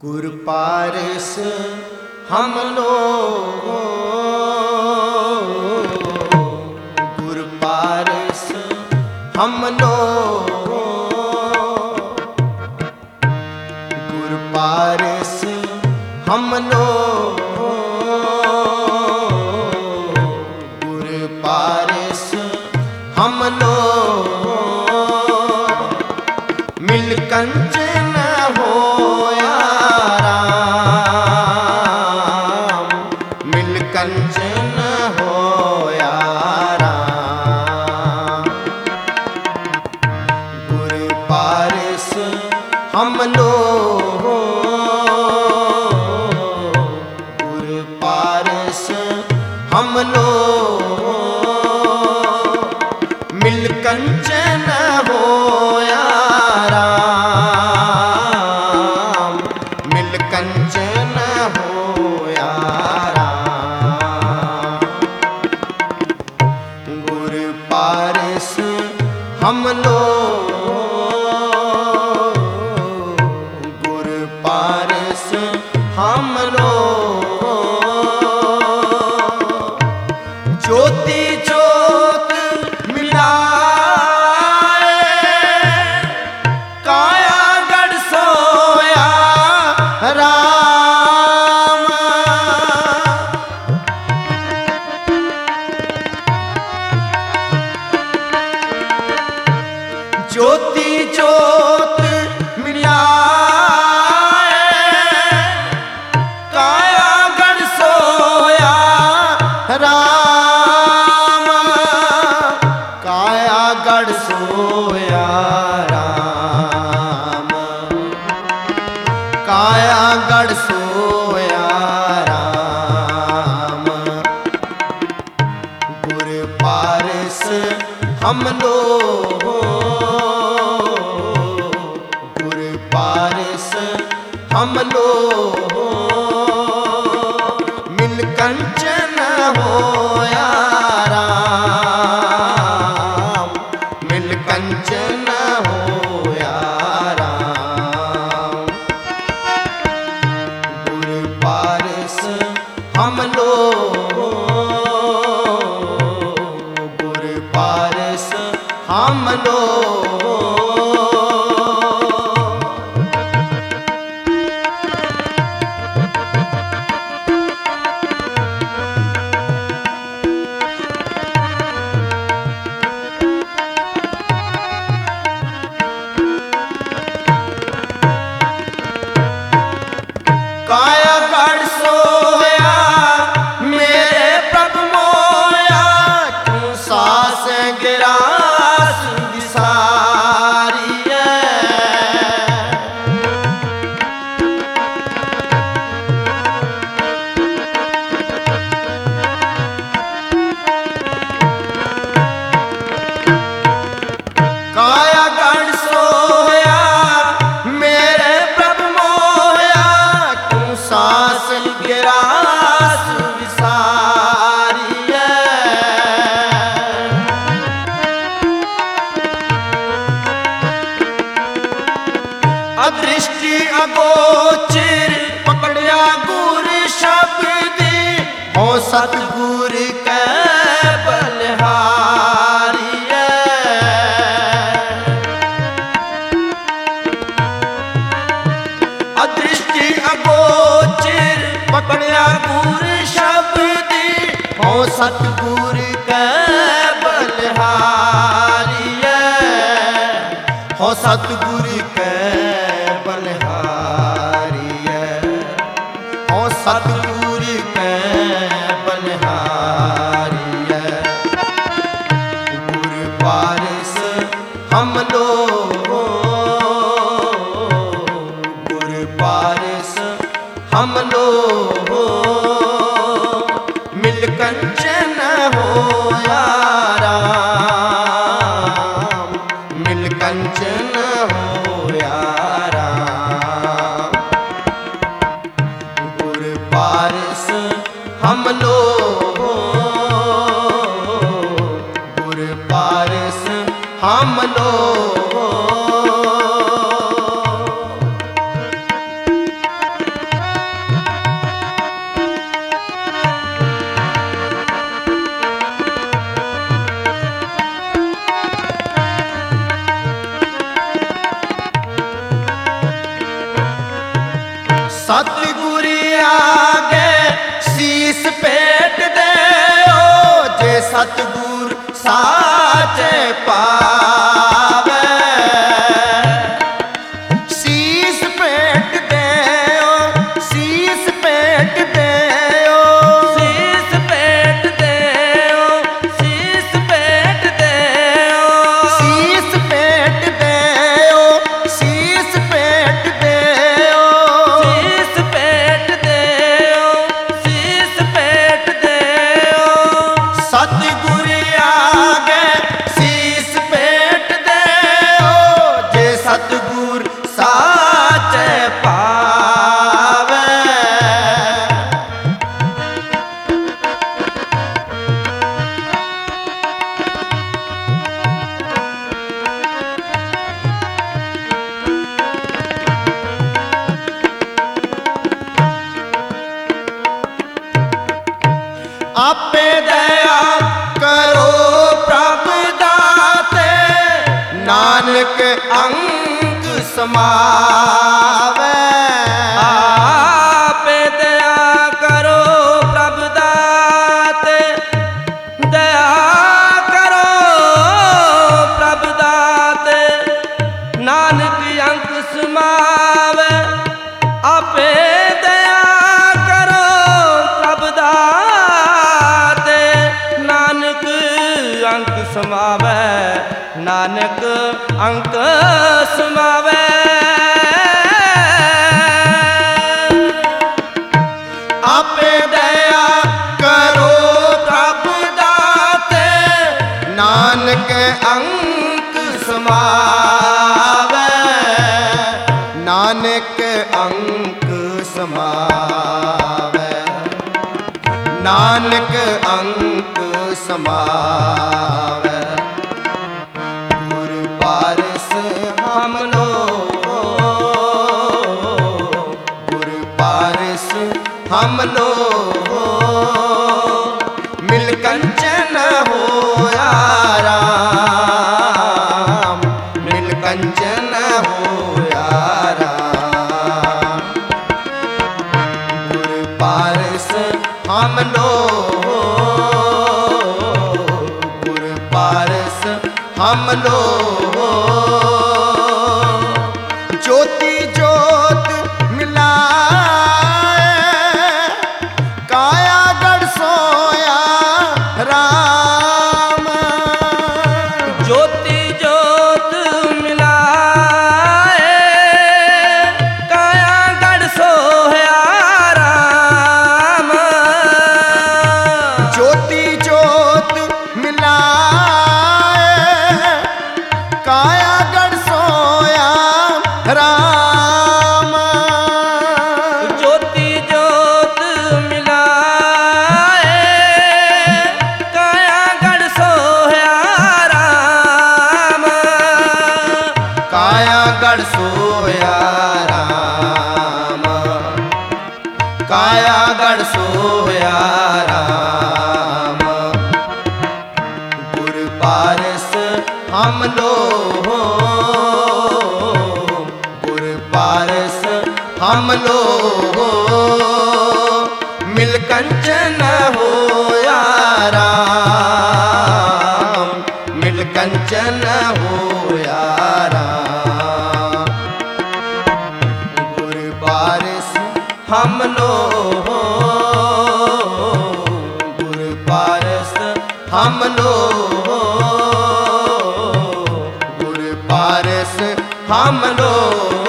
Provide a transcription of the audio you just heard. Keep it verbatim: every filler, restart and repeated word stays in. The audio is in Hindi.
गुर पारस हम लोग, गुर पारस हम लोग, गुर पारस हम लोग, गुर पारस हम लोग, मिल कंचन होया राम, मिल कंचन होया राम। गुर पारस हम लोग, गुर पारस हम लोग, मिल कंचन होया राम, मिल कंचन होया राम। गुर पारस हम लोग, गुर पारस हम लोग, ज्योति ज्योत मिलाए, काया गढ़ सोया राम। ज्योति ज्योत मिलाए, काया गढ़ सोया राम, काया गढ़ सोया राम, काया गढ़ सोया राम। गुर पारस हम लोग, गुर पारस हम लोग, मिल कंचन होया राम, मिल कंचन होया राम। गुर पारस हम लोग, गुर पारस हम लोग, काया गढ़ सोया मेरे प्रभु मोया, तू सास गिरास विसारिए। काया गढ़ सोया मेरे प्रभु मोया, तू सास गिरास विसारिए। अदृष्टि अगोचर पकड़िया गुर शब्द, हो सतगुर के बलिहारिए। अदृष्टि अगोचर पकड़िया गुर शब्द, हो सतगुर के बलिहारिए, हो सतगुर के बलिहारिए, हो सतगुर के बलिहारिए। गुर पारस हम लोग, गुर पारस हम लोग, मिल कंचन होया राम, मिल कंचन होया राम। गुर पारस हम लोग, गुर पारस हम लोग, सतगुर आगे शीस पेट देओ, जे सतगुर साचे पावे। शीस पेट देओ, शीस पेट देओ, शीस पेट देओ, शीस पेट देओ, शीस पेट देओ, शीस पेट देओ, शीस पेट देओ, शीस पेट देओ। सतगुर आगे शीस पेट देओ, जे सतगुर साचे पावे। आपे दया करो प्रभ दाते, नानक अंग समावे। आपे दया करो प्रभु दाते, दया करो प्रभु दाते, नानक अंक समावे। आपे दया करो प्रभु दाते, नानक अंक समावे, नानक अंक समावे। आपे दया करो प्रभ दाते, नानक अंक समावे, नानक अंक समावे, नानक अंक समावे। गुर पारस हम लोग, गुर पारस हम लोग, मिल कंचन होया राम, मिल कंचन होया राम। गुर पारस हम लोग, गुर पारस हम लोग, ज्योति ज्योत मिलाए, काया गढ़ सोया राम। ज्योति ज्योत मिलाए, काया गढ़ सोया राम। ज्योति ज्योत मिलाए, काया गढ़ सोया राम। ज्योति ज्योत मिलाए, काया गढ़ सोया राम। काया गढ़ सोया राम, काया गढ़ सोया राम। गुर पारस हम लोग, गुर पारस हम लोग, मिल कंचन होया राम, मिल कंचन होया राम। गुर पारस हम लोग, गुर पारस हम लोग, गुर पारस हम लोग।